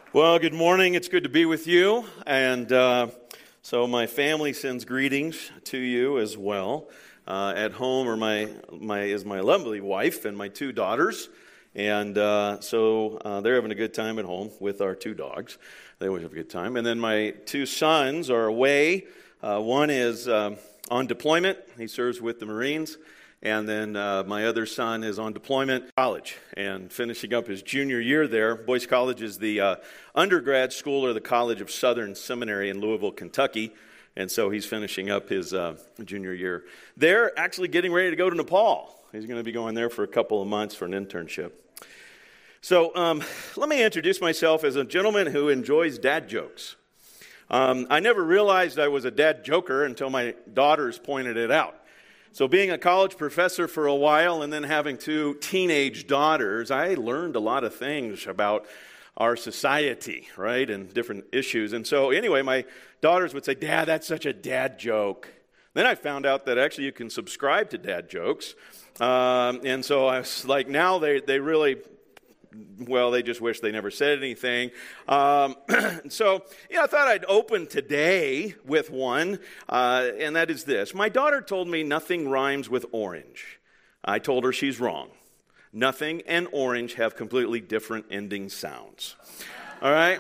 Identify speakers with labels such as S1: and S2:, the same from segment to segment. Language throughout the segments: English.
S1: Well, good morning. It's good to be with you. And so my family sends greetings to you as well. At home are my lovely wife and my two daughters. And so they're having a good time at home with our two dogs. They always have a good time. And then my two sons are away. One is on deployment. He serves with the Marines. And then my other son is on deployment college and finishing up his junior year there. Boyce College is the undergrad school or the College of Southern Seminary in Louisville, Kentucky. And so he's finishing up his junior year. They're actually getting ready to go to Nepal. He's going to be going there for a couple of months for an internship. So let me introduce myself as a gentleman who enjoys dad jokes. I never realized I was a dad joker until my daughters pointed it out. So being a college professor for a while and then having two teenage daughters, I learned a lot of things about our society, right, and different issues. And so anyway, my daughters would say, "Dad, that's such a dad joke." Then I found out that actually you can subscribe to dad jokes. And so I was like, now they really... Well, they just wish they never said anything. So, I thought I'd open today with one, and that is this. My daughter told me nothing rhymes with orange. I told her she's wrong. Nothing and orange have completely different ending sounds. All right?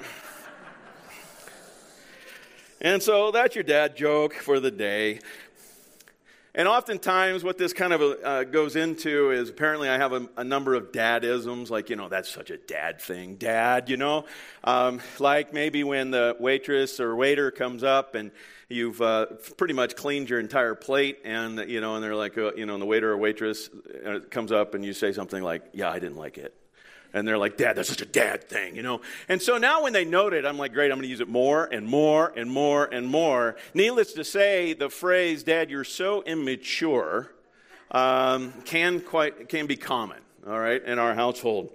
S1: And so that's your dad joke for the day. And oftentimes what this kind of goes into is apparently I have a number of dadisms, like, that's such a dad thing. Dad, like maybe when the waitress or waiter comes up and you've pretty much cleaned your entire plate and, and they're like, and the waiter or waitress comes up and you say something like, "Yeah, I didn't like it." And they're like, "Dad, that's such a dad thing, And so now when they note it, I'm like, great, I'm going to use it more and more and more and more. Needless to say, the phrase, "Dad, you're so immature," can be common, all right, in our household.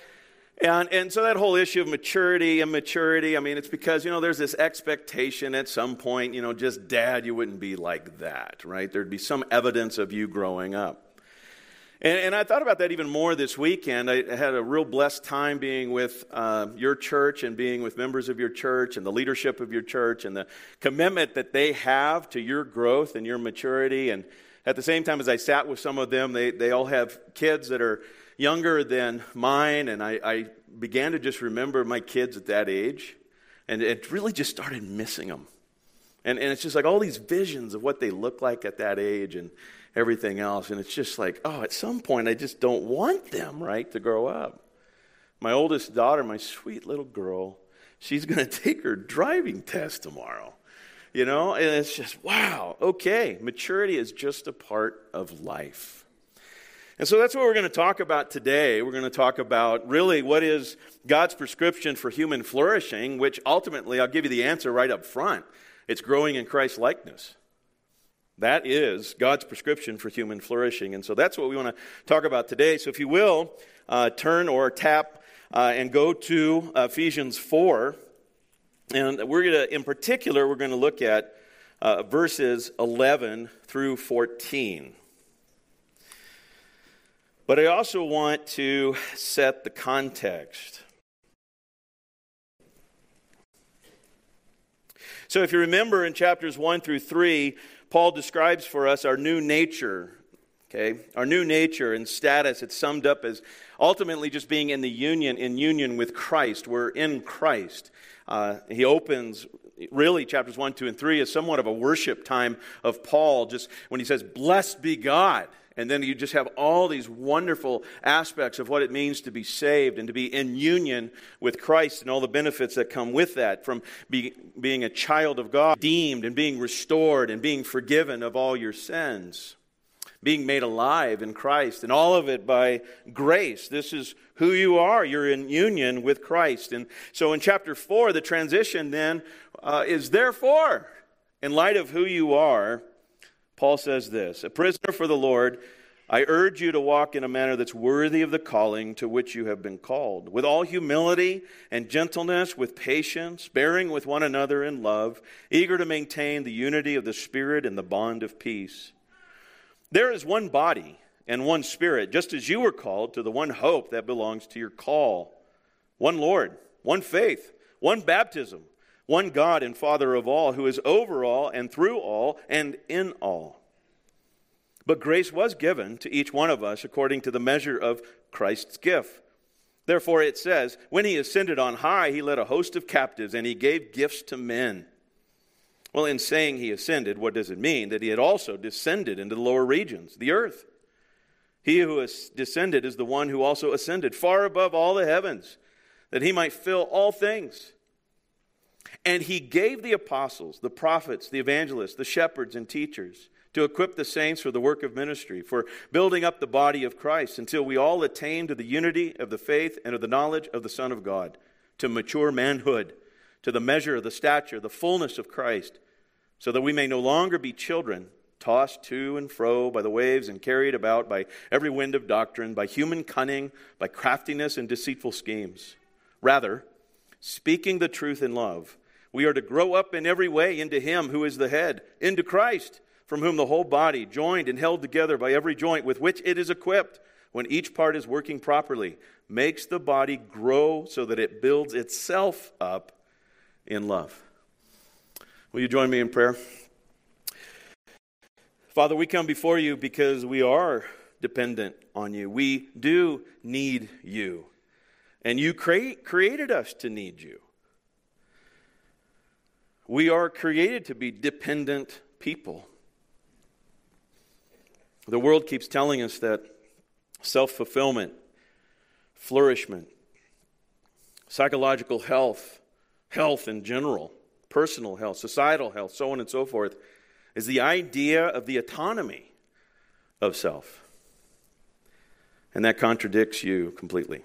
S1: And so that whole issue of maturity, immaturity, it's because, there's this expectation at some point, just Dad, you wouldn't be like that, right? There'd be some evidence of you growing up. And I thought about that even more this weekend. I had a real blessed time being with your church and being with members of your church and the leadership of your church and the commitment that they have to your growth and your maturity. And at the same time, as I sat with some of them, they all have kids that are younger than mine. And I began to just remember my kids at that age. And it really just started missing them. And it's just like all these visions of what they look like at that age and everything else. And it's just like, at some point I just don't want them, right, to grow up. My oldest daughter, my sweet little girl, she's going to take her driving test tomorrow. And it's just, wow, okay, maturity is just a part of life. And so that's what we're going to talk about today. We're going to talk about really what is God's prescription for human flourishing, which ultimately, I'll give you the answer right up front. It's growing in Christ's likeness. That is God's prescription for human flourishing. And so that's what we want to talk about today. So if you will, turn or tap and go to Ephesians 4. And in particular, we're going to look at verses 11 through 14. But I also want to set the context. So if you remember in chapters 1 through 3, Paul describes for us our new nature, okay? Our new nature and status, it's summed up as ultimately just being in union with Christ. We're in Christ. He opens, really, chapters 1, 2, and 3 is somewhat of a worship time of Paul, just when he says, "Blessed be God." And then you just have all these wonderful aspects of what it means to be saved and to be in union with Christ and all the benefits that come with that, from being a child of God, redeemed and being restored and being forgiven of all your sins, being made alive in Christ, and all of it by grace. This is who you are. You're in union with Christ. And so in chapter 4, the transition then is therefore, in light of who you are, Paul says this, "A prisoner for the Lord, I urge you to walk in a manner that's worthy of the calling to which you have been called, with all humility and gentleness, with patience, bearing with one another in love, eager to maintain the unity of the Spirit in the bond of peace. There is one body and one Spirit, just as you were called to the one hope that belongs to your call. One Lord, one faith, one baptism, one God and Father of all, who is over all and through all and in all. But grace was given to each one of us according to the measure of Christ's gift. Therefore it says, when he ascended on high, he led a host of captives, and he gave gifts to men. Well, in saying he ascended, what does it mean? That he had also descended into the lower regions, the earth. He who has descended is the one who also ascended far above all the heavens, that he might fill all things. And he gave the apostles, the prophets, the evangelists, the shepherds, and teachers to equip the saints for the work of ministry, for building up the body of Christ, until we all attain to the unity of the faith and of the knowledge of the Son of God, to mature manhood, to the measure of the stature, the fullness of Christ, so that we may no longer be children, tossed to and fro by the waves and carried about by every wind of doctrine, by human cunning, by craftiness and deceitful schemes. Rather, speaking the truth in love, we are to grow up in every way into Him who is the head, into Christ, from whom the whole body, joined and held together by every joint with which it is equipped, when each part is working properly, makes the body grow so that it builds itself up in love. Will you join me in prayer? Father, we come before you because we are dependent on you. We do need you. And you created us to need you. We are created to be dependent people. The world keeps telling us that self-fulfillment, flourishment, psychological health, health in general, personal health, societal health, so on and so forth, is the idea of the autonomy of self. And that contradicts you completely.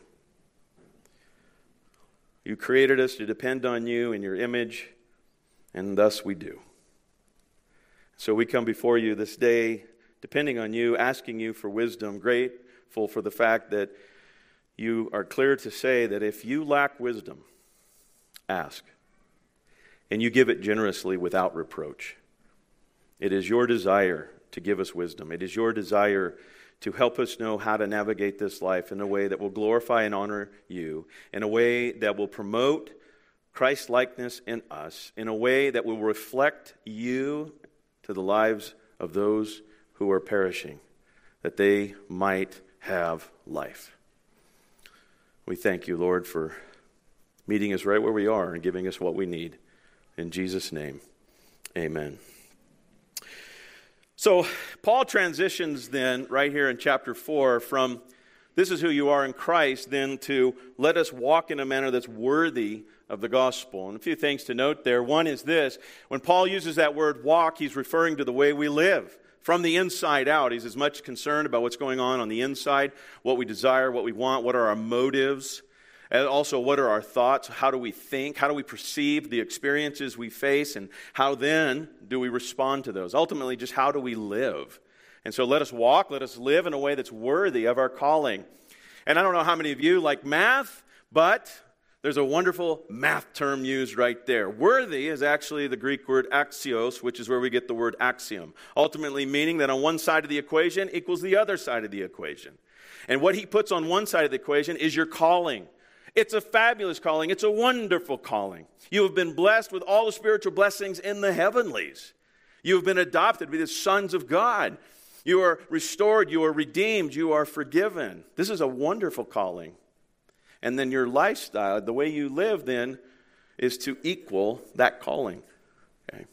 S1: You created us to depend on you in your image, and thus we do. So we come before you this day, depending on you, asking you for wisdom, grateful for the fact that you are clear to say that if you lack wisdom, ask. And you give it generously without reproach. It is your desire to give us wisdom. It is your desire to help us know how to navigate this life in a way that will glorify and honor you, in a way that will promote Christ-likeness in us, in a way that will reflect you to the lives of those who are perishing, that they might have life. We thank you, Lord, for meeting us right where we are and giving us what we need. In Jesus' name, amen. So Paul transitions then, right here in chapter 4, from this is who you are in Christ, then to let us walk in a manner that's worthy of the gospel. And a few things to note there. One is this: when Paul uses that word walk, he's referring to the way we live. From the inside out, he's as much concerned about what's going on the inside, what we desire, what we want, what are our motives, and also what are our thoughts, how do we think, how do we perceive the experiences we face, and how then do we respond to those? Ultimately, just how do we live? And so let us walk, let us live in a way that's worthy of our calling. And I don't know how many of you like math, but there's a wonderful math term used right there. Worthy is actually the Greek word axios, which is where we get the word axiom. Ultimately meaning that on one side of the equation equals the other side of the equation. And what he puts on one side of the equation is your calling. It's a fabulous calling. It's a wonderful calling. You have been blessed with all the spiritual blessings in the heavenlies. You have been adopted to be the sons of God. You are restored. You are redeemed. You are forgiven. This is a wonderful calling. And then your lifestyle, the way you live then, is to equal that calling. Okay?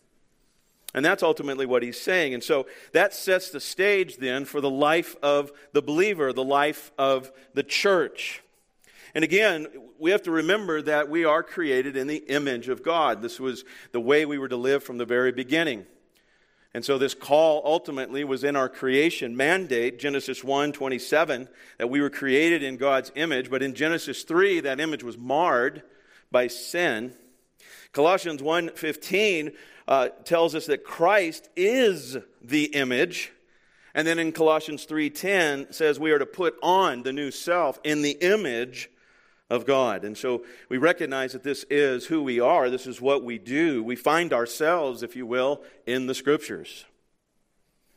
S1: And that's ultimately what he's saying. And so that sets the stage then for the life of the believer, the life of the church. And again, we have to remember that we are created in the image of God. This was the way we were to live from the very beginning. And so this call ultimately was in our creation mandate, Genesis 1:27, that we were created in God's image. But in Genesis 3, that image was marred by sin. Colossians 1:15 tells us that Christ is the image. And then in Colossians 3:10 says we are to put on the new self in the image of God. And so we recognize that this is who we are. This is what we do. We find ourselves, if you will, in the Scriptures.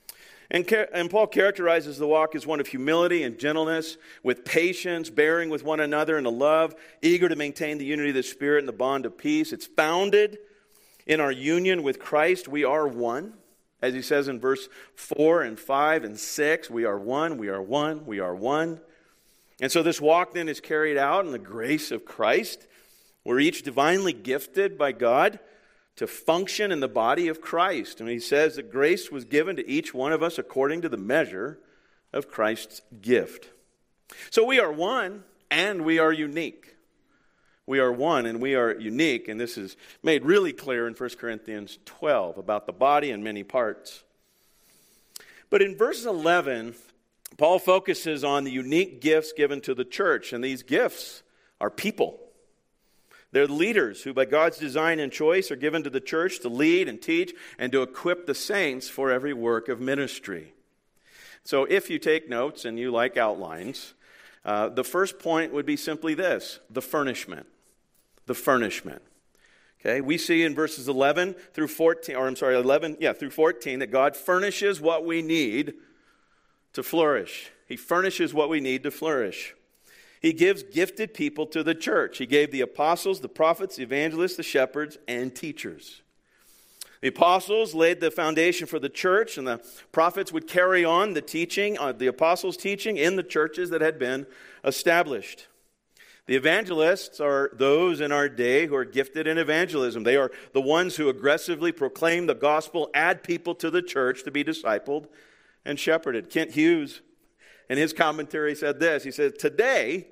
S1: And Paul characterizes the walk as one of humility and gentleness, with patience, bearing with one another in love, eager to maintain the unity of the Spirit and the bond of peace. It's founded in our union with Christ. We are one. As he says in verse 4 and 5 and 6, we are one, we are one, we are one. And so this walk then is carried out in the grace of Christ. We're each divinely gifted by God to function in the body of Christ. And he says that grace was given to each one of us according to the measure of Christ's gift. So we are one and we are unique. We are one and we are unique. And this is made really clear in 1 Corinthians 12 about the body in many parts. But in verse 11, Paul focuses on the unique gifts given to the church. And these gifts are people. They're leaders who by God's design and choice are given to the church to lead and teach and to equip the saints for every work of ministry. So if you take notes and you like outlines, the first point would be simply this: the furnishment. The furnishment. Okay, we see in verses 11 through 14, through 14, that God furnishes what we need to flourish. He furnishes what we need to flourish. He gives gifted people to the church. He gave the apostles, the prophets, the evangelists, the shepherds, and teachers. The apostles laid the foundation for the church, and the prophets would carry on the teaching, the apostles' teaching in the churches that had been established. The evangelists are those in our day who are gifted in evangelism. They are the ones who aggressively proclaim the gospel, add people to the church to be discipled and shepherded. Kent Hughes, in his commentary, said this. He said, today,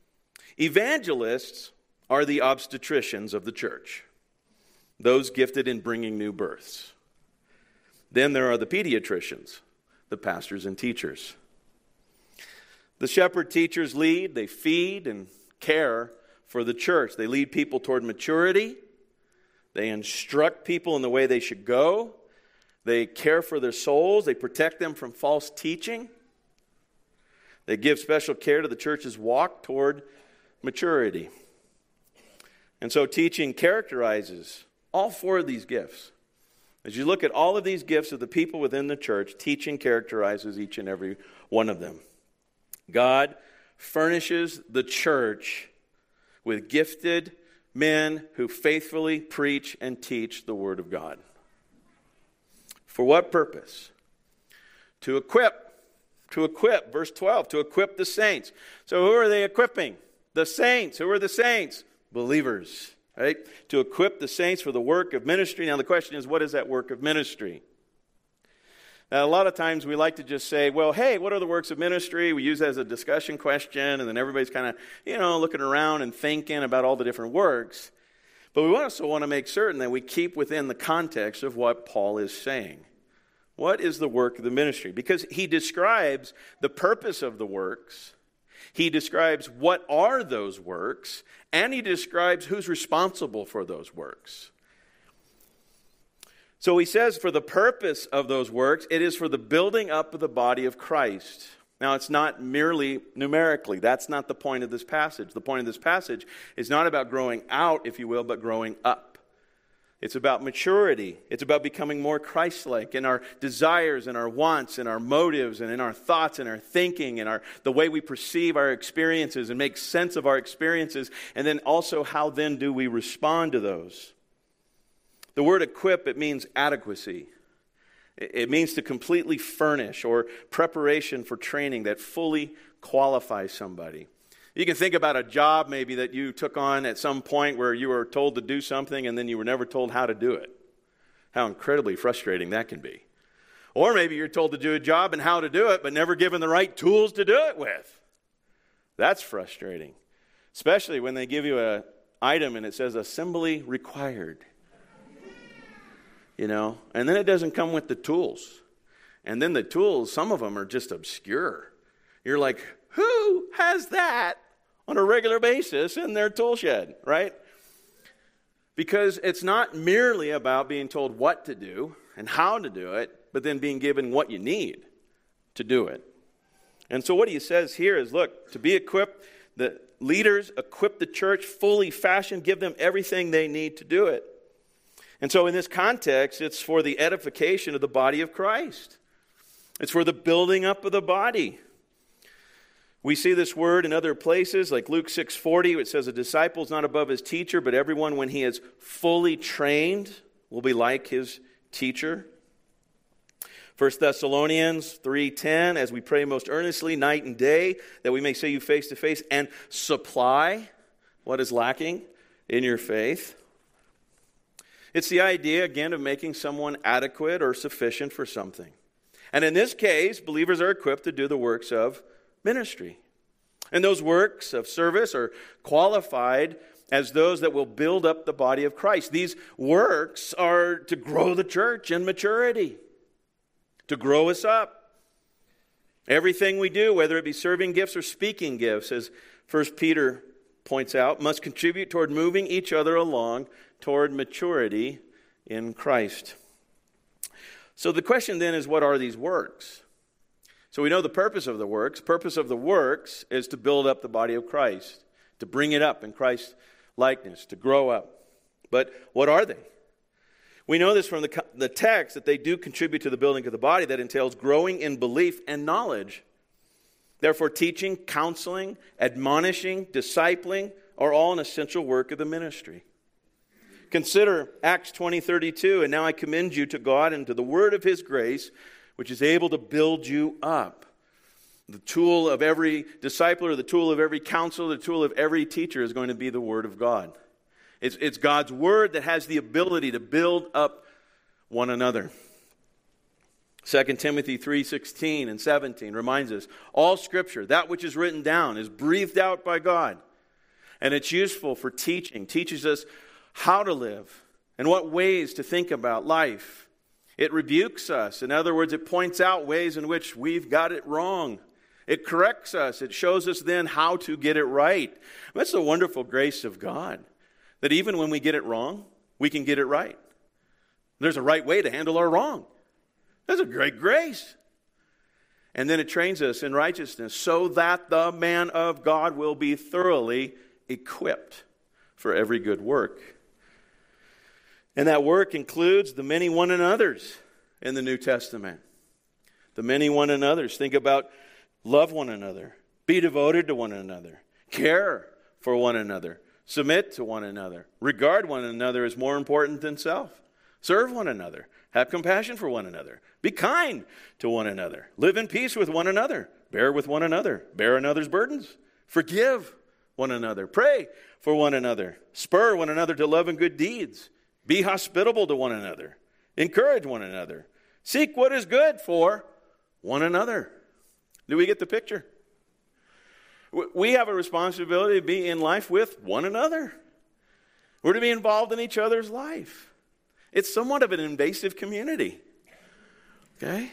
S1: evangelists are the obstetricians of the church, those gifted in bringing new births. Then there are the pediatricians, the pastors and teachers. The shepherd teachers lead, they feed and care for the church. They lead people toward maturity. They instruct people in the way they should go. They care for their souls. They protect them from false teaching. They give special care to the church's walk toward maturity. And so teaching characterizes all four of these gifts. As you look at all of these gifts of the people within the church, teaching characterizes each and every one of them. God furnishes the church with gifted men who faithfully preach and teach the Word of God. For what purpose? To equip, verse 12, to equip the saints. So who are they equipping? The saints. Who are the saints? Believers, right? To equip the saints for the work of ministry. Now the question is, what is that work of ministry? Now, a lot of times we like to just say, well, hey, what are the works of ministry? We use that as a discussion question, and then everybody's kind of, looking around and thinking about all the different works. But we also want to make certain that we keep within the context of what Paul is saying. What is the work of the ministry? Because he describes the purpose of the works. He describes what are those works, and he describes who's responsible for those works. So he says for the purpose of those works, it is for the building up of the body of Christ. Now, it's not merely numerically. That's not the point of this passage. The point of this passage is not about growing out, if you will, but growing up. It's about maturity. It's about becoming more Christ-like in our desires and our wants and our motives and in our thoughts and our thinking and the way we perceive our experiences and make sense of our experiences. And then also, how then do we respond to those? The word equip, it means adequacy. It means to completely furnish or preparation for training that fully qualifies somebody. You can think about a job maybe that you took on at some point where you were told to do something and then you were never told how to do it. How incredibly frustrating that can be. Or maybe you're told to do a job and how to do it, but never given the right tools to do it with. That's frustrating. Especially when they give you an item and it says assembly required. And then it doesn't come with the tools. And then the tools, some of them are just obscure. You're like, who has that on a regular basis in their tool shed, right? Because it's not merely about being told what to do and how to do it, but then being given what you need to do it. And so what he says here is, look, to be equipped, the leaders equip the church fully fashioned, give them everything they need to do it. And so in this context, it's for the edification of the body of Christ. It's for the building up of the body. We see this word in other places, like Luke 6:40. It says, a disciple is not above his teacher, but everyone, when he is fully trained, will be like his teacher. 1 Thessalonians 3:10, as we pray most earnestly night and day, that we may see you face to face and supply what is lacking in your faith. It's the idea, again, of making someone adequate or sufficient for something. And in this case, believers are equipped to do the works of ministry. And those works of service are qualified as those that will build up the body of Christ. These works are to grow the church in maturity, to grow us up. Everything we do, whether it be serving gifts or speaking gifts, as 1 Peter points out, must contribute toward moving each other along toward maturity in Christ. So the question then is, what are these works? So we know the purpose of the works. Purpose of the works is to build up the body of Christ, to bring it up in Christ's likeness, to grow up. But what are they? We know this from the text, that they do contribute to the building of the body. That entails growing in belief and knowledge. Therefore, teaching, counseling, admonishing, discipling are all an essential work of the ministry. Consider Acts 20:32, and now I commend you to God and to the word of his grace, which is able to build you up. The tool of every discipler, the tool of every counselor, the tool of every teacher is going to be the word of God. It's God's word that has the ability to build up one another. 2 Timothy 3:16 and 17 reminds us, all Scripture, that which is written down, is breathed out by God. And it's useful for teaching. Teaches us how to live and what ways to think about life. It rebukes us. In other words, it points out ways in which we've got it wrong. It corrects us. It shows us then how to get it right. That's the wonderful grace of God, that even when we get it wrong, we can get it right. There's a right way to handle our wrong. That's a great grace. And then it trains us in righteousness so that the man of God will be thoroughly equipped for every good work. And that work includes the many one another's in the New Testament. The many one another's. Think about love one another, be devoted to one another, care for one another, submit to one another, regard one another as more important than self, serve one another, have compassion for one another, be kind to one another, live in peace with one another, bear with one another, bear another's burdens, forgive one another, pray for one another, spur one another to love and good deeds, be hospitable to one another, encourage one another, seek what is good for one another. Do we get the picture? We have a responsibility to be in life with one another. We're to be involved in each other's life. It's somewhat of an invasive community. Okay?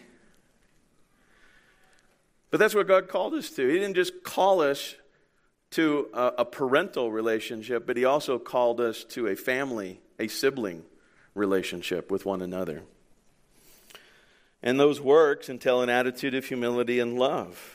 S1: But that's what God called us to. He didn't just call us to a parental relationship, but he also called us to a family, a sibling relationship with one another. And those works entail an attitude of humility and love.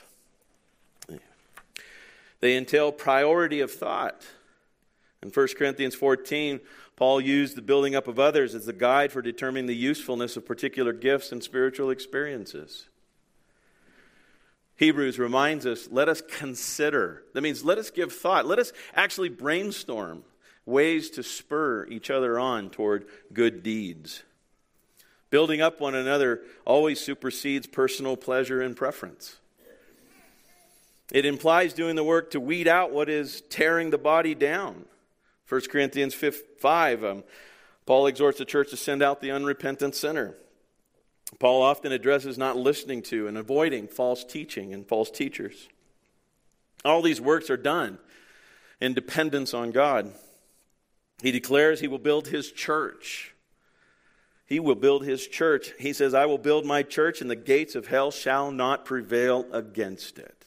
S1: They entail priority of thought. In 1 Corinthians 14, Paul used the building up of others as the guide for determining the usefulness of particular gifts and spiritual experiences. Hebrews reminds us, let us consider. That means let us give thought. Let us actually brainstorm ways to spur each other on toward good deeds. Building up one another always supersedes personal pleasure and preference. It implies doing the work to weed out what is tearing the body down. 1 Corinthians 5, Paul exhorts the church to send out the unrepentant sinner. Paul often addresses not listening to and avoiding false teaching and false teachers. All these works are done in dependence on God. He declares he will build his church. He will build his church. He says, I will build my church, and the gates of hell shall not prevail against it.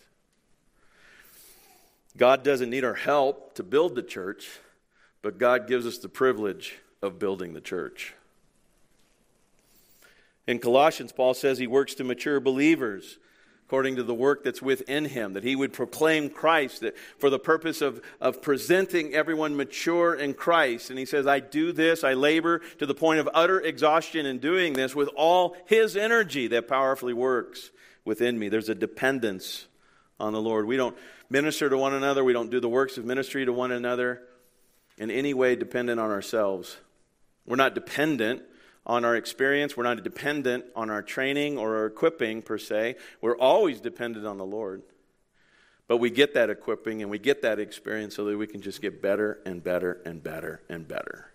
S1: God doesn't need our help to build the church, but God gives us the privilege of building the church. In Colossians, Paul says he works to mature believers according to the work that's within him, that he would proclaim Christ that for the purpose of presenting everyone mature in Christ. And he says, I do this, I labor to the point of utter exhaustion in doing this with all his energy that powerfully works within me. There's a dependence on the Lord. We don't minister to one another. We don't do the works of ministry to one another in any way dependent on ourselves. We're not dependent on our experience. We're not dependent on our training or our equipping per se. We're always dependent on the Lord. But we get that equipping and we get that experience so that we can just get better and better and better and better.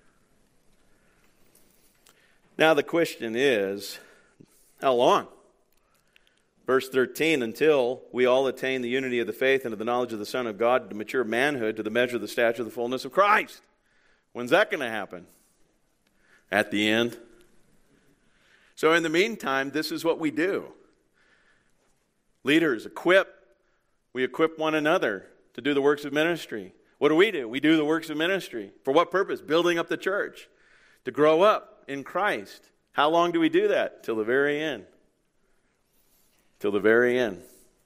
S1: Now the question is, how long? Verse 13, until we all attain the unity of the faith and of the knowledge of the Son of God, to mature manhood, to the measure of the stature of the fullness of Christ. When's that going to happen? At the end. So in the meantime, this is what we do. Leaders we equip one another to do the works of ministry. What do? We do the works of ministry. For what purpose? Building up the church. To grow up in Christ. How long do we do that? Till the very end. Till the very end.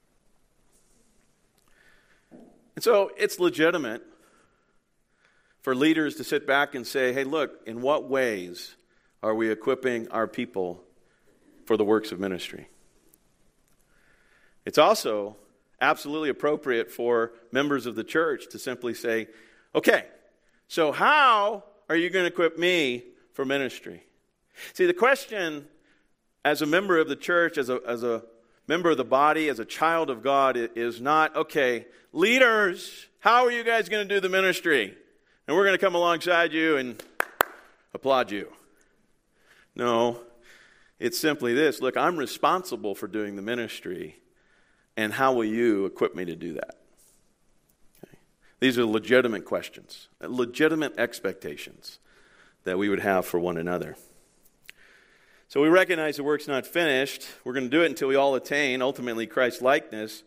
S1: And so it's legitimate for leaders to sit back and say, hey, look, in what ways are we equipping our people for the works of ministry? It's also absolutely appropriate for members of the church to simply say, okay, so how are you going to equip me for ministry? See, the question as a member of the church, as a member of the body, as a child of God, is not, okay, leaders, how are you guys going to do the ministry? And we're going to come alongside you and applaud you. No, it's simply this. Look, I'm responsible for doing the ministry, and how will you equip me to do that? Okay. These are legitimate questions, legitimate expectations that we would have for one another. So we recognize the work's not finished. We're going to do it until we all attain, ultimately, Christ's likeness.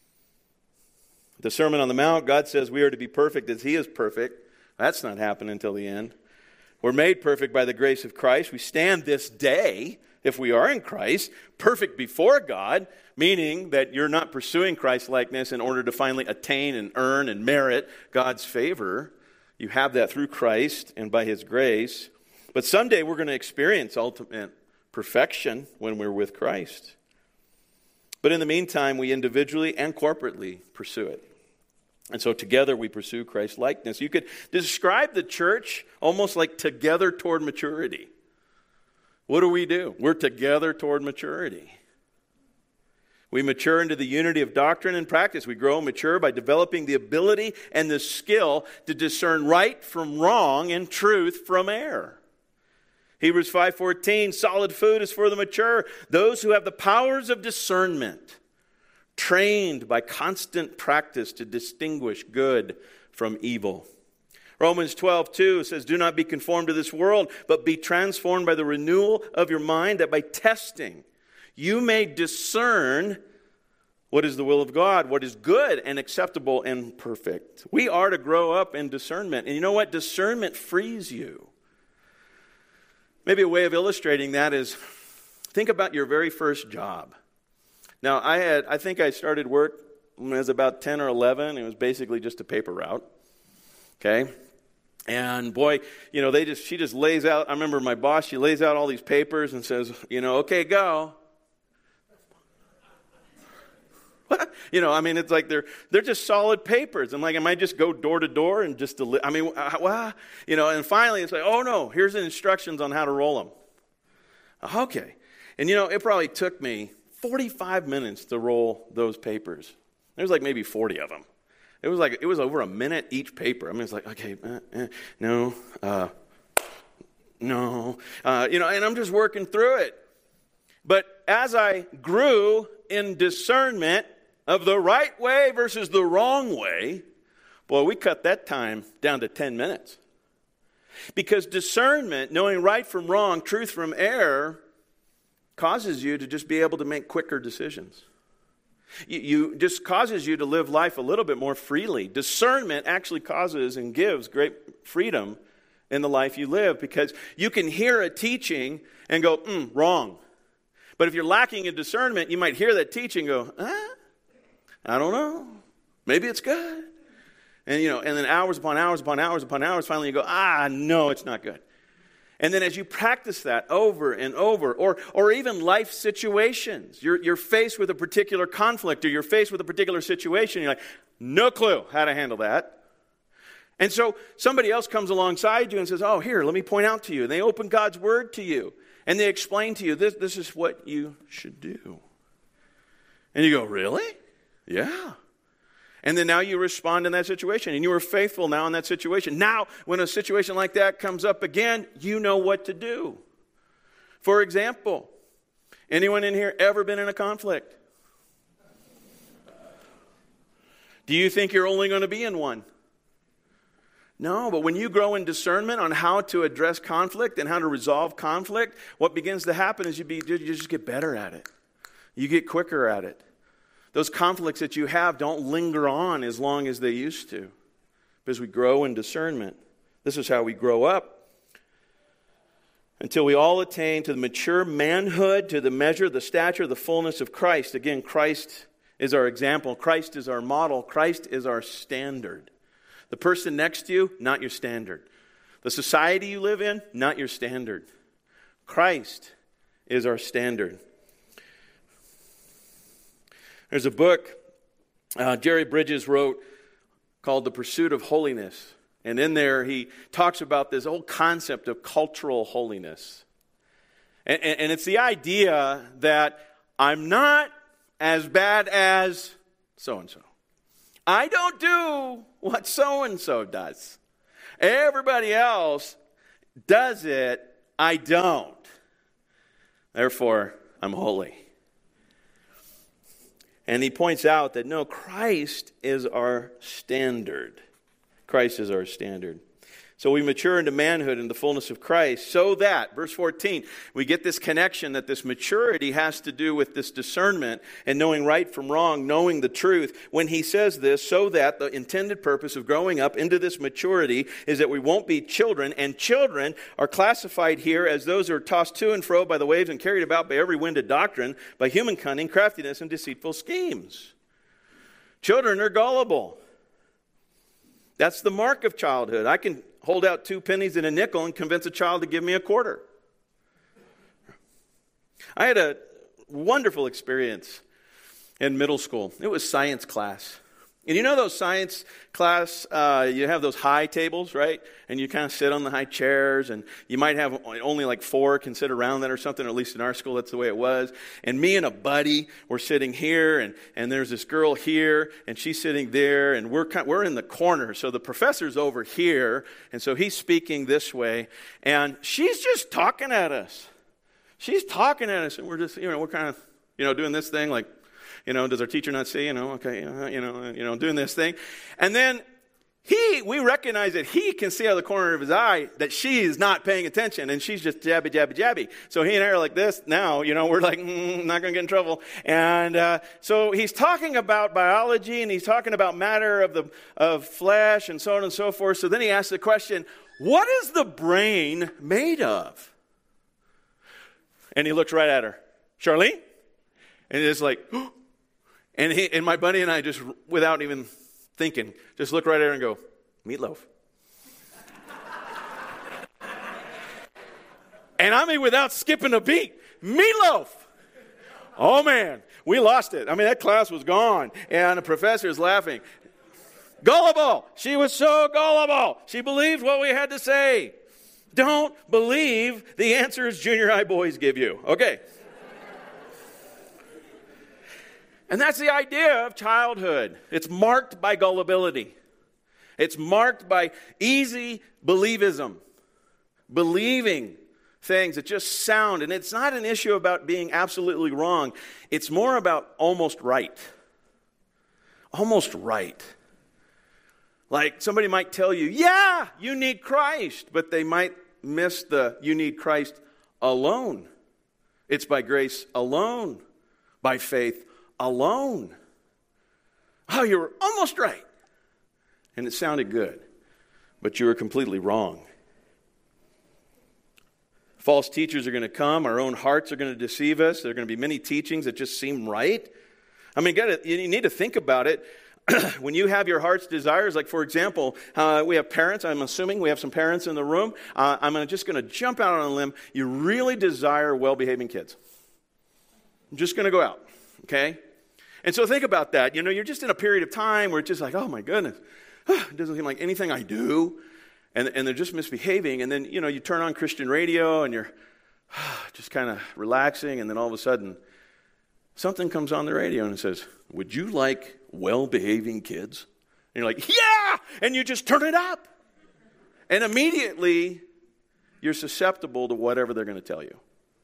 S1: The Sermon on the Mount, God says we are to be perfect as he is perfect. That's not happening until the end. We're made perfect by the grace of Christ. We stand this day, if we are in Christ, perfect before God, meaning that you're not pursuing Christ's likeness in order to finally attain and earn and merit God's favor. You have that through Christ and by his grace. But someday we're going to experience ultimate perfection when we're with Christ. But in the meantime, we individually and corporately pursue it. And so together we pursue Christ's likeness. You could describe the church almost like together toward maturity. What do? We're together toward maturity. We mature into the unity of doctrine and practice. We grow and mature by developing the ability and the skill to discern right from wrong and truth from error. Hebrews 5:14, solid food is for the mature, those who have the powers of discernment, trained by constant practice to distinguish good from evil. Romans 12:2 says, do not be conformed to this world, but be transformed by the renewal of your mind, that by testing you may discern what is the will of God, what is good and acceptable and perfect. We are to grow up in discernment. And you know what? Discernment frees you. Maybe a way of illustrating that is, think about your very first job. Now, I think I started work when I was about 10 or 11. It was basically just a paper route. Okay? And boy, she just lays out, I remember my boss, she lays out all these papers and says, okay, go. What? It's like they're just solid papers. I'm like, am I just go door to door and just and finally it's like, oh no, here's the instructions on how to roll them. Okay. And it probably took me 45 minutes to roll those papers. There was like maybe 40 of them. It was over a minute each paper. It's like, okay, no, and I'm just working through it. But as I grew in discernment of the right way versus the wrong way, boy, we cut that time down to 10 minutes. Because discernment, knowing right from wrong, truth from error, causes you to just be able to make quicker decisions. You just causes you to live life a little bit more freely. Discernment actually causes and gives great freedom in the life you live, because you can hear a teaching and go, wrong. But if you're lacking in discernment, you might hear that teaching and go, I don't know. Maybe it's good. And, and then hours upon hours upon hours upon hours, finally you go, no, it's not good. And then as you practice that over and over, or even life situations, you're faced with a particular conflict or you're faced with a particular situation, you're like, no clue how to handle that. And so somebody else comes alongside you and says, here, let me point out to you. And they open God's word to you. And they explain to you, this is what you should do. And you go, really? Yeah. And then now you respond in that situation. And you are faithful now in that situation. Now, when a situation like that comes up again, you know what to do. For example, anyone in here ever been in a conflict? Do you think you're only going to be in one? No, but when you grow in discernment on how to address conflict and how to resolve conflict, what begins to happen is you just get better at it. You get quicker at it. Those conflicts that you have don't linger on as long as they used to. Because we grow in discernment. This is how we grow up. Until we all attain to the mature manhood, to the measure, the stature, the fullness of Christ. Again, Christ is our example. Christ is our model. Christ is our standard. The person next to you, not your standard. The society you live in, not your standard. Christ is our standard. There's a book Jerry Bridges wrote called The Pursuit of Holiness. And in there he talks about this whole concept of cultural holiness. And it's the idea that I'm not as bad as so-and-so. I don't do what so-and-so does. Everybody else does it. I don't. Therefore, I'm holy. And he points out that no, Christ is our standard. Christ is our standard. So we mature into manhood in the fullness of Christ so that, verse 14, we get this connection that this maturity has to do with this discernment and knowing right from wrong, knowing the truth. When he says this, so that the intended purpose of growing up into this maturity is that we won't be children, and children are classified here as those who are tossed to and fro by the waves and carried about by every wind of doctrine, by human cunning, craftiness, and deceitful schemes. Children are gullible. That's the mark of childhood. I can hold out 2 pennies and a nickel and convince a child to give me a quarter. I had a wonderful experience in middle school. It was science class. And you know those science class, you have those high tables, right? And you kind of sit on the high chairs, and you might have only like 4 can sit around that or something, or at least in our school, that's the way it was. And me and a buddy were sitting here, and there's this girl here, and she's sitting there, and we're in the corner. So the professor's over here, and so he's speaking this way, and she's just talking at us. She's talking at us, and we're just, we're kind of, doing this thing like, does our teacher not see? Okay, doing this thing. And then we recognize that he can see out of the corner of his eye that she is not paying attention, and she's just jabby, jabby, jabby. So he and I are like this now, we're like, not going to get in trouble. And so he's talking about biology, and he's talking about matter of flesh, and so on and so forth. So then he asks the question, what is the brain made of? And he looks right at her. Charlene? And it's like, and my buddy and I just, without even thinking, just look right at her and go, meatloaf. And I mean, without skipping a beat, meatloaf. Oh man, we lost it. I mean, that class was gone, and the professor is laughing. Gullible. She was so gullible. She believed what we had to say. Don't believe the answers junior high boys give you. Okay. And that's the idea of childhood. It's marked by gullibility. It's marked by easy believism. Believing things that just sound. And it's not an issue about being absolutely wrong. It's more about almost right. Almost right. Like somebody might tell you, yeah, you need Christ. But they might miss the you need Christ alone. It's by grace alone. By faith alone. Oh, you were almost right. And it sounded good. But you were completely wrong. False teachers are going to come. Our own hearts are going to deceive us. There are going to be many teachings that just seem right. I mean, you need to think about it. When you have your heart's desires, like for example, we have parents, I'm assuming we have some parents in the room. I'm just going to jump out on a limb. You really desire well-behaving kids. I'm just going to go out, okay? And so think about that. You're just in a period of time where it's just like, oh my goodness, it doesn't seem like anything I do. And they're just misbehaving. And then, you turn on Christian radio and you're just kind of relaxing. And then all of a sudden, something comes on the radio and it says, would you like well-behaving kids? And you're like, yeah! And you just turn it up. And immediately, you're susceptible to whatever they're going to tell you.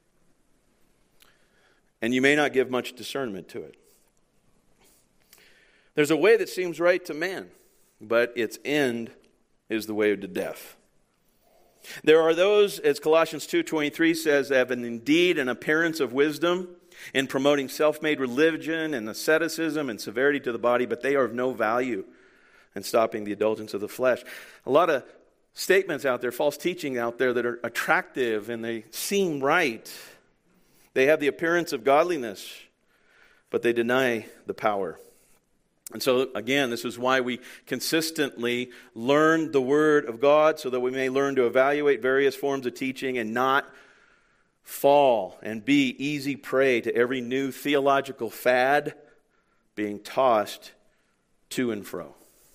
S1: And you may not give much discernment to it. There's a way that seems right to man, but its end is the way to death. There are those, as Colossians 2:23 says, that have indeed an appearance of wisdom in promoting self-made religion and asceticism and severity to the body, but they are of no value in stopping the indulgence of the flesh. A lot of statements out there, false teaching out there that are attractive and they seem right. They have the appearance of godliness, but they deny the power. And so, again, this is why we consistently learn the Word of God so that we may learn to evaluate various forms of teaching and not fall and be easy prey to every new theological fad being tossed to and fro.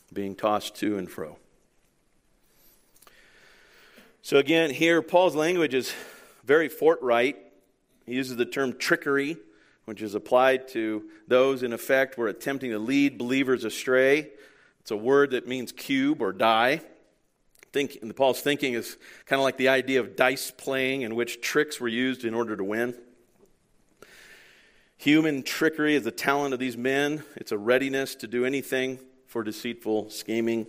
S1: So again, here Paul's language is very forthright. He uses the term trickery, which is applied to those, in effect, who are attempting to lead believers astray. It's a word that means cube or die. Paul's thinking is kind of like the idea of dice playing, in which tricks were used in order to win. Human trickery is the talent of these men. It's a readiness to do anything for deceitful scheming.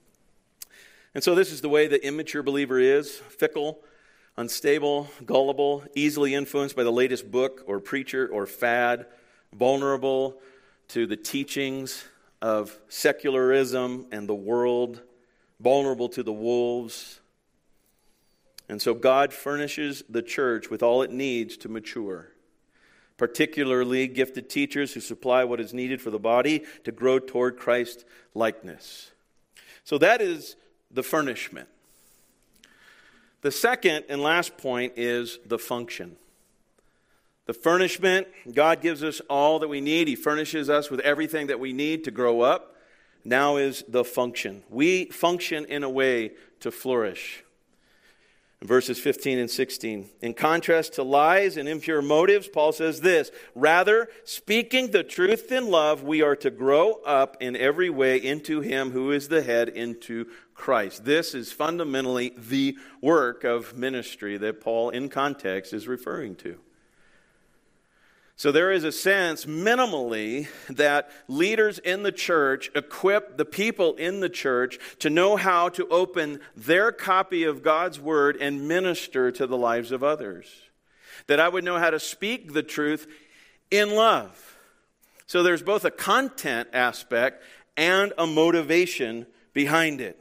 S1: And so this is the way the immature believer is: fickle, unstable, gullible, easily influenced by the latest book or preacher or fad, vulnerable to the teachings of secularism and the world, vulnerable to the wolves. And so God furnishes the church with all it needs to mature, particularly gifted teachers who supply what is needed for the body to grow toward Christ likeness. So that is the furnishment. The second and last point is the function. The furnishment, God gives us all that we need. He furnishes us with everything that we need to grow up. Now is the function. We function in a way to flourish. In verses 15 and 16. In contrast to lies and impure motives, Paul says this: rather, speaking the truth in love, we are to grow up in every way into Him who is the head, into Christ. This is fundamentally the work of ministry that Paul, in context, is referring to. So there is a sense, minimally, that leaders in the church equip the people in the church to know how to open their copy of God's Word and minister to the lives of others. That I would know how to speak the truth in love. So there's both a content aspect and a motivation behind it.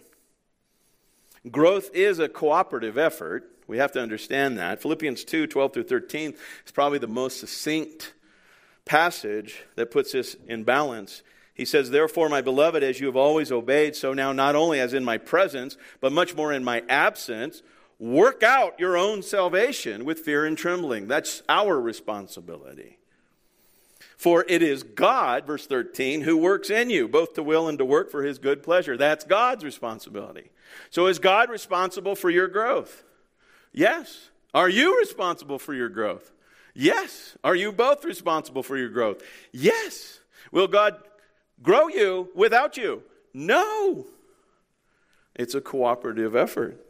S1: Growth is a cooperative effort. We have to understand that. Philippians 2:12 through 13 is probably the most succinct passage that puts this in balance. He says, therefore, my beloved, as you have always obeyed, so now not only as in my presence, but much more in my absence, work out your own salvation with fear and trembling. That's our responsibility. For it is God, verse 13, who works in you, both to will and to work for His good pleasure. That's God's responsibility. So is God responsible for your growth? Yes. Are you responsible for your growth? Yes. Are you both responsible for your growth? Yes. Will God grow you without you? No. It's a cooperative effort.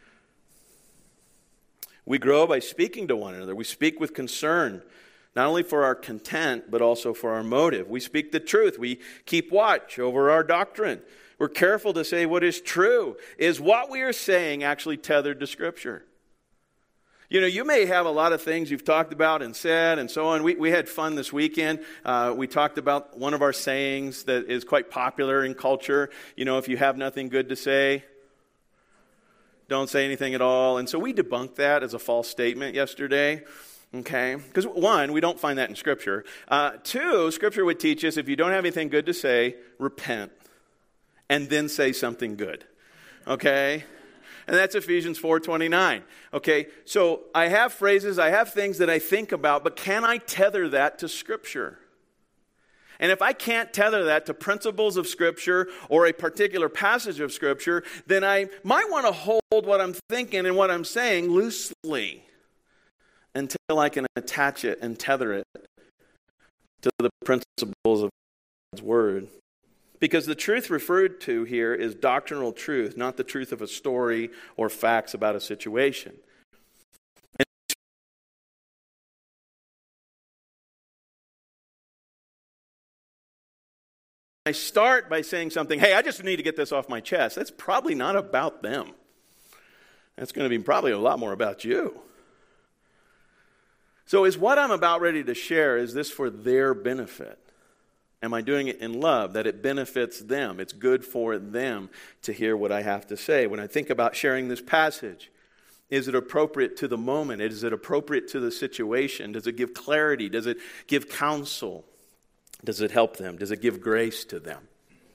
S1: We grow by speaking to one another. We speak with concern, not only for our content, but also for our motive. We speak the truth. We keep watch over our doctrine. We're careful to say what is true. Is what we are saying actually tethered to Scripture? You know, you may have a lot of things you've talked about and said and so on. We had fun this weekend. We talked about one of our sayings that is quite popular in culture. You know, if you have nothing good to say, don't say anything at all. And so we debunked that as a false statement yesterday. Okay? Because one, we don't find that in Scripture. Two, Scripture would teach us if you don't have anything good to say, repent. And then say something good. Okay? And that's Ephesians 4:29. Okay? So I have phrases, I have things that I think about, but can I tether that to Scripture? And if I can't tether that to principles of Scripture or a particular passage of Scripture, then I might want to hold what I'm thinking and what I'm saying loosely until I can attach it and tether it to the principles of God's Word. Because the truth referred to here is doctrinal truth, not the truth of a story or facts about a situation. I start by saying something, hey, I just need to get this off my chest. That's probably not about them. That's going to be probably a lot more about you. So is what I'm about ready to share, is this for their benefit? Am I doing it in love, that it benefits them? It's good for them to hear what I have to say. When I think about sharing this passage, is it appropriate to the moment? Is it appropriate to the situation? Does it give clarity? Does it give counsel? Does it help them? Does it give grace to them?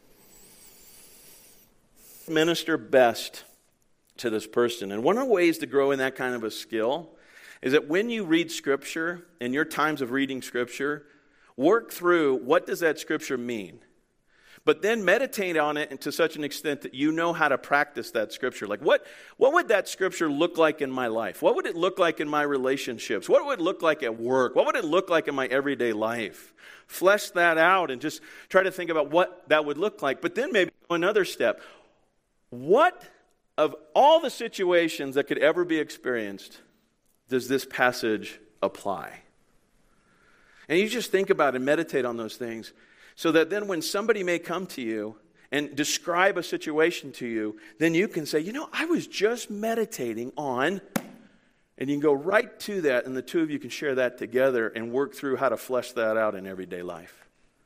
S1: Minister best to this person. And one of the ways to grow in that kind of a skill is that when you read Scripture, in your times of reading Scripture, work through what does that Scripture mean? But then meditate on it to such an extent that you know how to practice that Scripture. Like what would that Scripture look like in my life? What would it look like in my relationships? What would it look like at work? What would it look like in my everyday life? Flesh that out and just try to think about what that would look like. But then maybe another step. What of all the situations that could ever be experienced does this passage apply? And you just think about and meditate on those things so that then when somebody may come to you and describe a situation to you, then you can say, I was just meditating on, and you can go right to that, and the two of you can share that together and work through how to flesh that out in everyday life.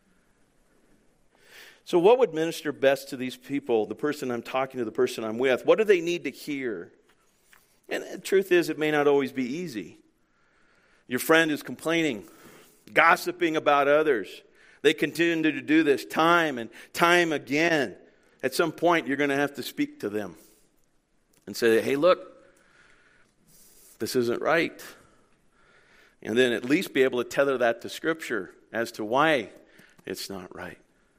S1: So what would minister best to these people, the person I'm talking to, the person I'm with? What do they need to hear? And the truth is, it may not always be easy. Your friend is complaining, gossiping about others. They continue to do this time and time again. At some point, you're going to have to speak to them and say, hey, look, this isn't right. And then at least be able to tether that to Scripture as to why it's not right.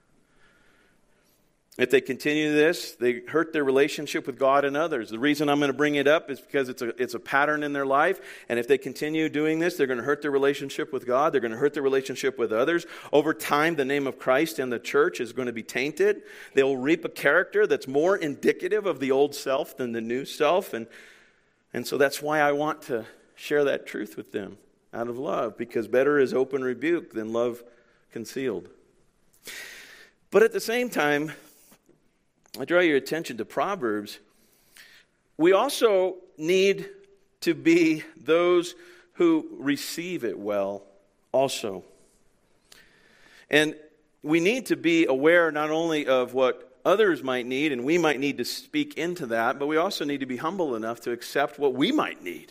S1: If they continue this, they hurt their relationship with God and others. The reason I'm going to bring it up is because it's a pattern in their life. And if they continue doing this, they're going to hurt their relationship with God. They're going to hurt their relationship with others. Over time, the name of Christ and the church is going to be tainted. They'll reap a character that's more indicative of the old self than the new self. And so that's why I want to share that truth with them out of love. Because better is open rebuke than love concealed. But at the same time, I draw your attention to Proverbs. We also need to be those who receive it well also. And we need to be aware not only of what others might need, and we might need to speak into that, but we also need to be humble enough to accept what we might need.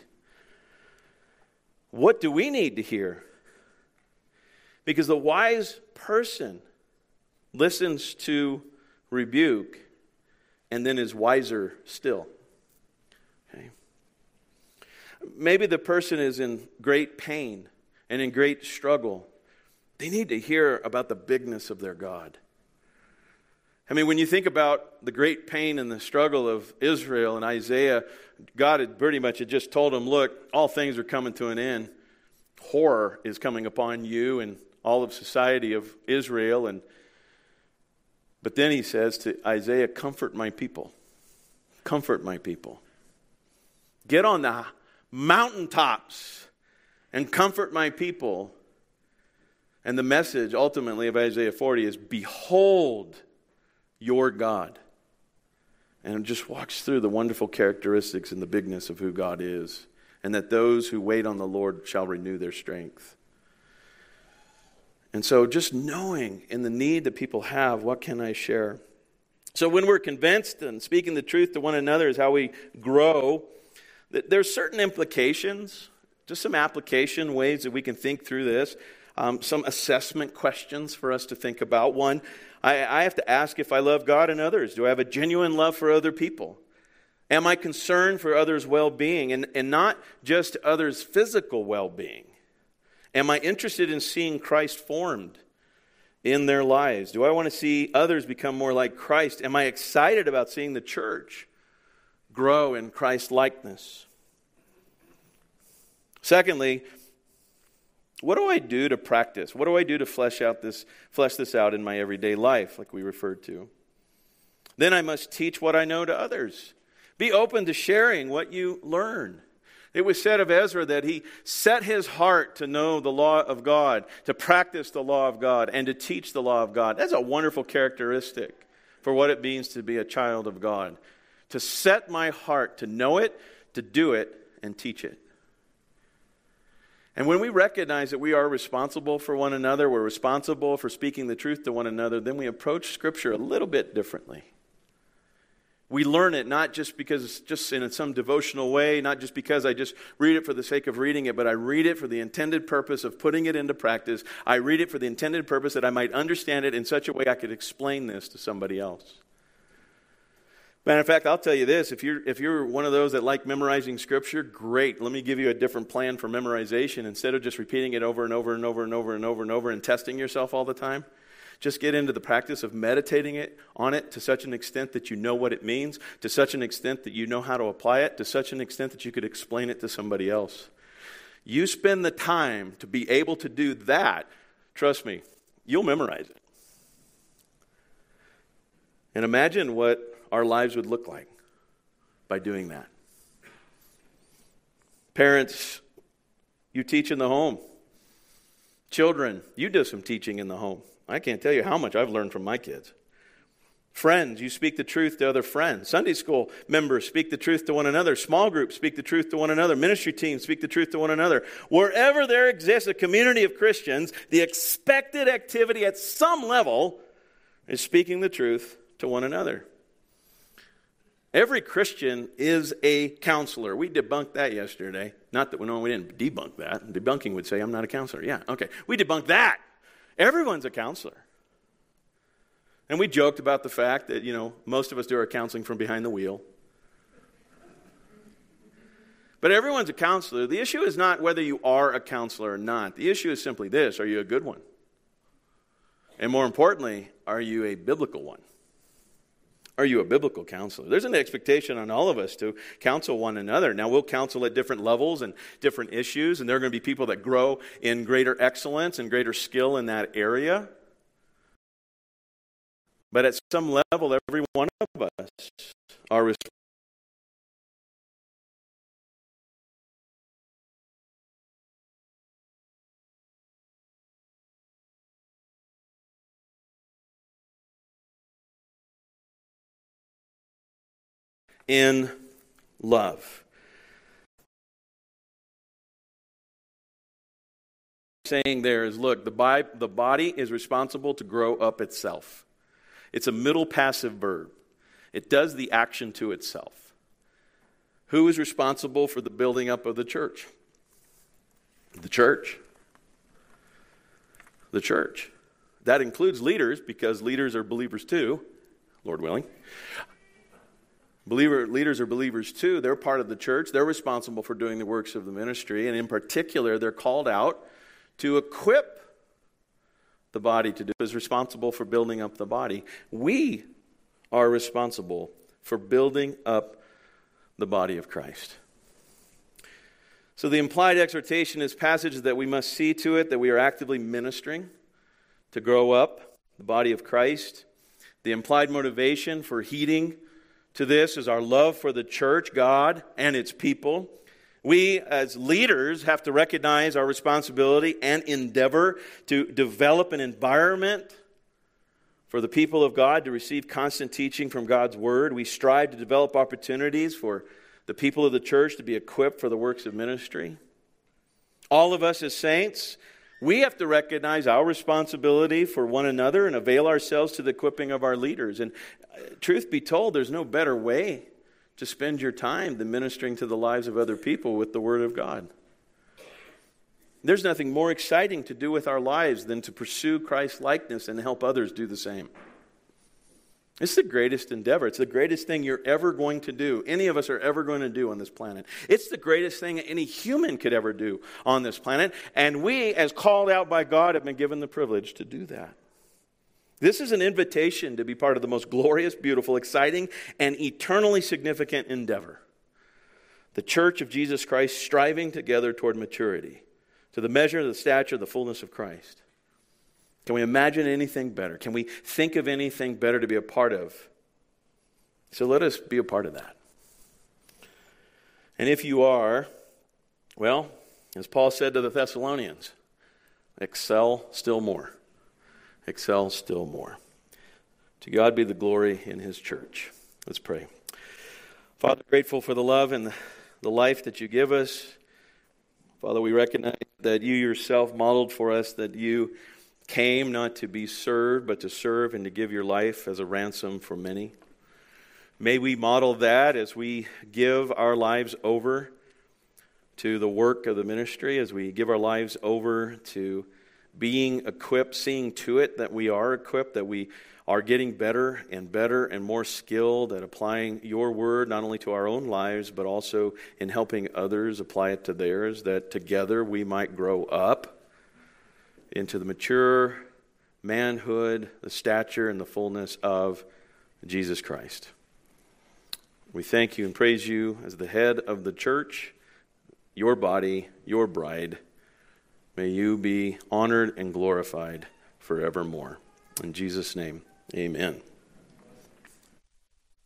S1: What do we need to hear? Because the wise person listens to rebuke and then is wiser still. Okay. Maybe the person is in great pain and in great struggle. They need to hear about the bigness of their God. I mean, when you think about the great pain and the struggle of Israel and Isaiah, God had pretty much just told them, look, all things are coming to an end. Horror is coming upon you and all of society of Israel. But then he says to Isaiah, comfort my people. Comfort my people. Get on the mountaintops and comfort my people. And the message ultimately of Isaiah 40 is, behold your God. And it just walks through the wonderful characteristics and the bigness of who God is. And that those who wait on the Lord shall renew their strength. And so just knowing in the need that people have, what can I share? So when we're convinced and speaking the truth to one another is how we grow, there's certain implications, just some application ways that we can think through this, some assessment questions for us to think about. One, I have to ask if I love God and others. Do I have a genuine love for other people? Am I concerned for others' well-being and not just others' physical well-being? Am I interested in seeing Christ formed in their lives? Do I want to see others become more like Christ? Am I excited about seeing the church grow in Christ likeness? Secondly, what do I do to practice? What do I do to flesh this out in my everyday life, like we referred to? Then I must teach what I know to others. Be open to sharing what you learn. It was said of Ezra that he set his heart to know the law of God, to practice the law of God, and to teach the law of God. That's a wonderful characteristic for what it means to be a child of God. To set my heart to know it, to do it, and teach it. And when we recognize that we are responsible for one another, we're responsible for speaking the truth to one another, then we approach Scripture a little bit differently. We learn it not just because it's just in some devotional way, not just because I just read it for the sake of reading it, but I read it for the intended purpose of putting it into practice. I read it for the intended purpose that I might understand it in such a way I could explain this to somebody else. Matter of fact, I'll tell you this, if you're one of those that like memorizing Scripture, great. Let me give you a different plan for memorization. Instead of just repeating it over and over and over and over and over and over and testing yourself all the time, just get into the practice of meditating on it to such an extent that you know what it means, to such an extent that you know how to apply it, to such an extent that you could explain it to somebody else. You spend the time to be able to do that, trust me, you'll memorize it. And imagine what our lives would look like by doing that. Parents, you teach in the home. Children, you do some teaching in the home. I can't tell you how much I've learned from my kids. Friends, you speak the truth to other friends. Sunday school members speak the truth to one another. Small groups speak the truth to one another. Ministry teams speak the truth to one another. Wherever there exists a community of Christians, the expected activity at some level is speaking the truth to one another. Every Christian is a counselor. We debunked that yesterday. Not that we didn't debunk that. Debunking would say, I'm not a counselor. Yeah, okay. We debunked that. Everyone's a counselor. And we joked about the fact that, most of us do our counseling from behind the wheel. But everyone's a counselor. The issue is not whether you are a counselor or not. The issue is simply this: are you a good one? And more importantly, are you a biblical one? Are you a biblical counselor? There's an expectation on all of us to counsel one another. Now, we'll counsel at different levels and different issues, and there are going to be people that grow in greater excellence and greater skill in that area. But at some level, every one of us are responsible in love. Saying there is, look, the body is responsible to grow up itself. It's a middle passive verb. It does the action to itself. Who is responsible for the building up of the church? The church. The church. That includes leaders, because leaders are believers too, Lord willing. Leaders are believers too. They're part of the church. They're responsible for doing the works of the ministry. And in particular, they're called out to equip the body to do, is responsible for building up the body. We are responsible for building up the body of Christ. So the implied exhortation is passages that we must see to it that we are actively ministering to grow up the body of Christ. The implied motivation for heeding to this is our love for the church, God, and its people. We, as leaders, have to recognize our responsibility and endeavor to develop an environment for the people of God to receive constant teaching from God's Word. We strive to develop opportunities for the people of the church to be equipped for the works of ministry. All of us as saints, we have to recognize our responsibility for one another and avail ourselves to the equipping of our leaders. And truth be told, there's no better way to spend your time than ministering to the lives of other people with the Word of God. There's nothing more exciting to do with our lives than to pursue Christ's likeness and help others do the same. It's the greatest endeavor. It's the greatest thing you're ever going to do. Any of us are ever going to do on this planet. It's the greatest thing any human could ever do on this planet. And we, as called out by God, have been given the privilege to do that. This is an invitation to be part of the most glorious, beautiful, exciting, and eternally significant endeavor. The church of Jesus Christ striving together toward maturity, to the measure, the stature, the fullness of Christ. Can we imagine anything better? Can we think of anything better to be a part of? So let us be a part of that. And if you are, well, as Paul said to the Thessalonians, excel still more. Excel still more. To God be the glory in His church. Let's pray. Father, grateful for the love and the life that you give us. Father, we recognize that you yourself modeled for us that you came not to be served, but to serve and to give your life as a ransom for many. May we model that as we give our lives over to the work of the ministry, as we give our lives over to being equipped, seeing to it that we are equipped, that we are getting better and more skilled at applying your word, not only to our own lives, but also in helping others apply it to theirs, that together we might grow up into the mature manhood, the stature, and the fullness of Jesus Christ. We thank you and praise you as the head of the church, your body, your bride. May you be honored and glorified forevermore. In Jesus' name, amen.